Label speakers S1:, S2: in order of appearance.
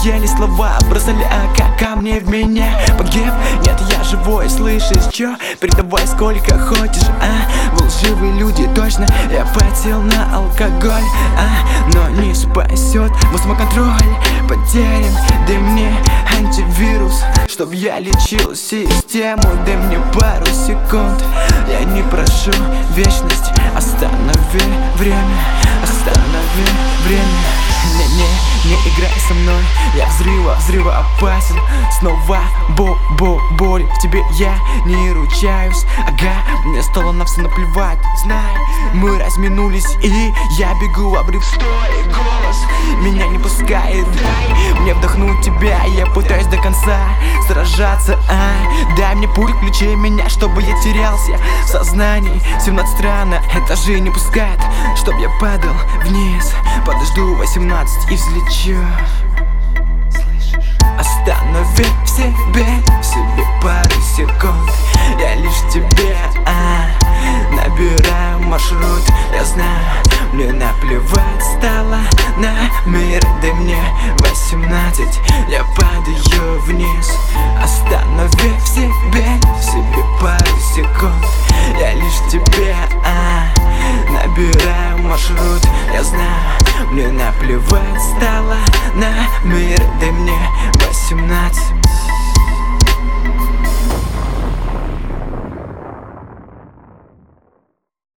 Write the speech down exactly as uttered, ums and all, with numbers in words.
S1: надоели слова, бросали ака камни в меня. Погиб? Нет, я живой, слышишь, чё? Передавай сколько хочешь, а? Вы лживые люди, точно, я потел на алкоголь, а? Но не спасет мой самоконтроль. Потерян, дай мне антивирус, чтоб я лечил систему. Дай мне пару секунд, я не прошу вечность. Останови время, останови время. Не-не, не играй со мной, я взрыва, взрыва опасен. Снова бо-бо-боль, в тебе я не ручаюсь. Ага, мне стало на все наплевать. Знай, мы разминулись и я бегу в обрыв. Стой, голос меня не пускает. Дай мне вдохнуть тебя, я пытаюсь до конца сражаться, а? Дай мне путь, включи меня, чтобы я терялся в сознании. семнадцать рано, этажи не пускает, чтоб я падал вниз. Подожду восемнадцать и взлечу. Останови в себе, в себе пару секунд. Я лишь тебе, а, набираю маршрут. Я знаю, мне наплевать стало на мир. Дай мне восемнадцать, я падаю вниз. Останови в себе, в себе пару секунд. Я лишь тебе, а, набираю маршрут. Я знаю, мне наплевать стало на мир. Дай мне восемнадцать.